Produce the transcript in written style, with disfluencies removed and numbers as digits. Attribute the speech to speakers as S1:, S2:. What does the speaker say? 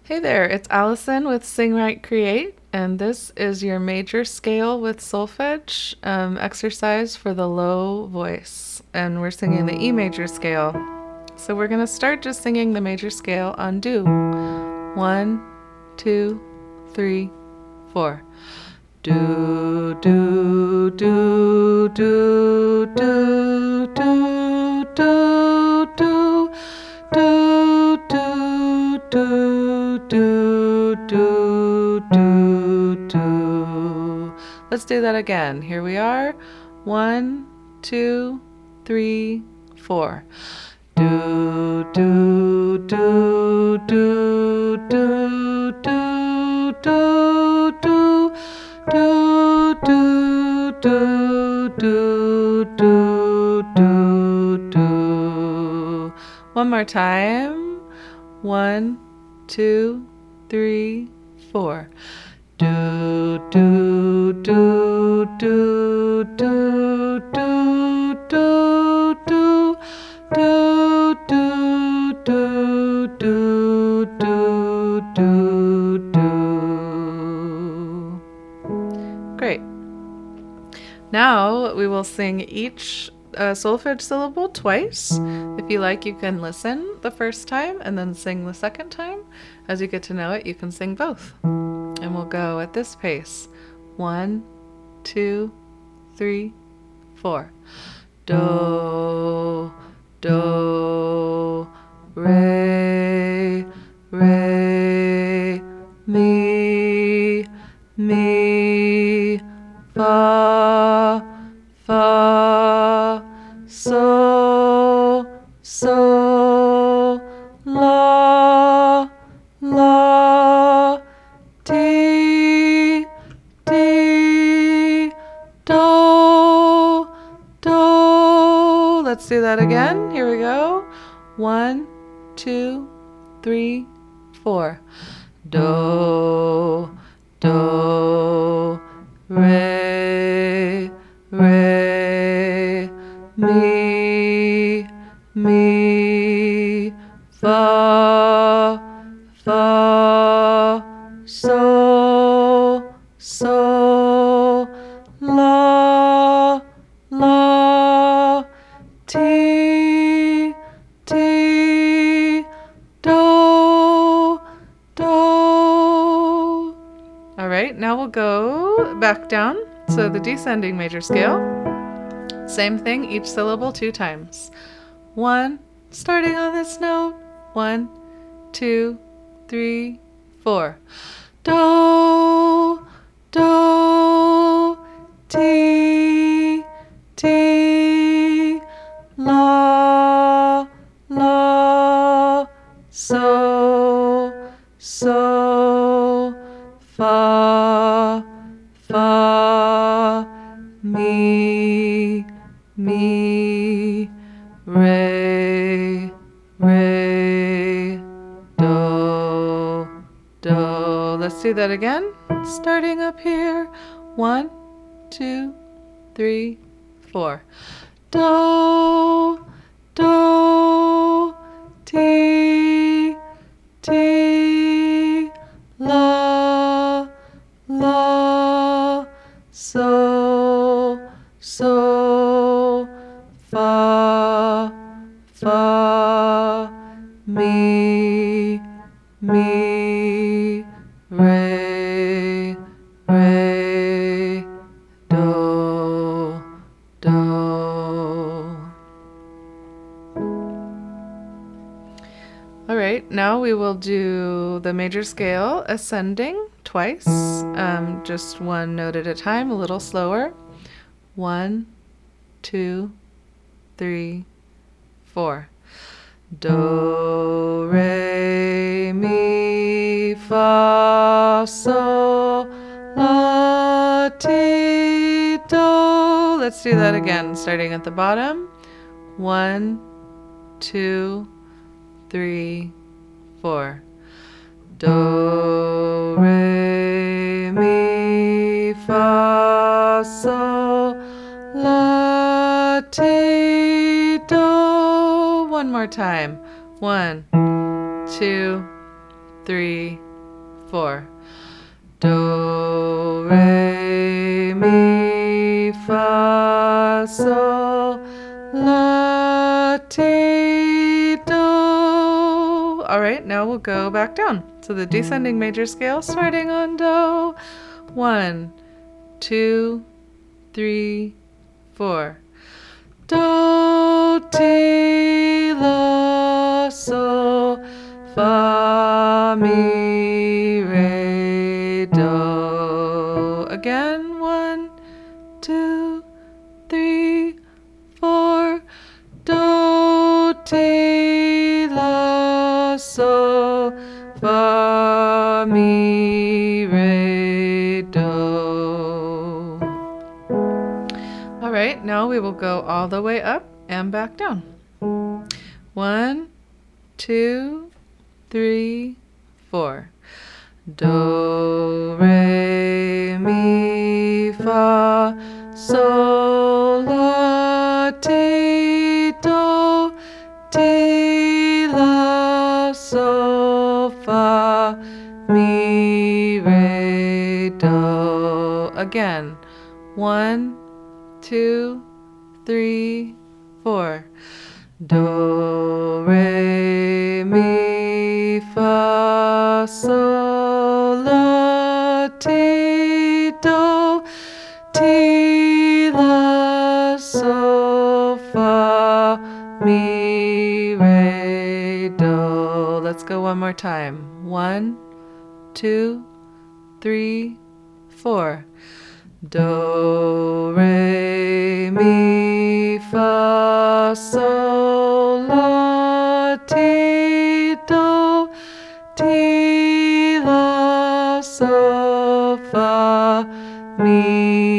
S1: Hey there, it's Allison with Sing Right Create, and this is your major scale with solfege exercise for the low voice. And we're singing the E major scale. So we're going to start just singing the major scale on do. 1, 2, 3, 4. Do, do, do, do, do, do, do, do, do, do, do, do, do, do, do. Let's do that again. Here we are. 1, 2, 3, 4. Do, do, do, do, do, do, do, do. Do, do, do, do, do, do, do. One more time. 1, 2, 3, 4. Do, do, do, do, do, do, do, do, do, do, do, do, do, do, do. Great. Now we will sing each solfege syllable twice. If you like, you can listen the first time and then sing the second time. As you get to know it, you can sing both. And we'll go at this pace. 1, 2, 3, 4. Do, do, re, re, mi, mi, fa, fa, so, so, la, la, ti, ti, do, do. Let's do that again. Here we go. 1, 2, 3, 4. Do, do, re, re, mi, mi, fa, fa, so, so, la, la, ti, ti, do, do. All right, now we'll go back down. So the descending major scale. Same thing, each syllable 2 times. 1, starting on this note. 1, 2, 3, 4. Do, do, ti, ti, la, la, so, so, fa, fa, mi, mi, re, re, do, do. Let's do that again. Starting up here. 1, 2, 3, 4. Do, do, ti, ti, la, la, so, so, fa, fa, mi, mi, re, re, do, do. All right, now we will do the major scale ascending twice, just one note at a time, a little slower. 1, 2, 3, 4. Do, re, mi, fa, so, la, ti, do. Let's do that again, starting at the bottom. 1, 2, 3, 4. Do, re, mi, fa, so, la, ti, do. One more time. 1, 2, 3, 4. Do, re, mi, fa, sol, la, ti, do. All right, now we'll go back down. So the descending major scale starting on do. 1, 2, 3, 4. Do, ti, la, sol, fa, mi, re, do. Again, 1, 2, 3, 4. Do, ti, la, sol, fa, mi, re, do. All right, now we will go all the way up and back down. 1, 2, 3, 4. Do, re, mi, fa, sol, la, ti, do, ti, la, sol, fa, mi, re, do. Again, 1, 2, 3, 4. Do, re, mi, fa, sol, la, ti, do, ti, la, sol, fa, mi, re, do. Let's go one more time. 1, 2, 3, 4. Do, re, mi, fa, sol, la, ti, do, ti, la, sol, fa, mi,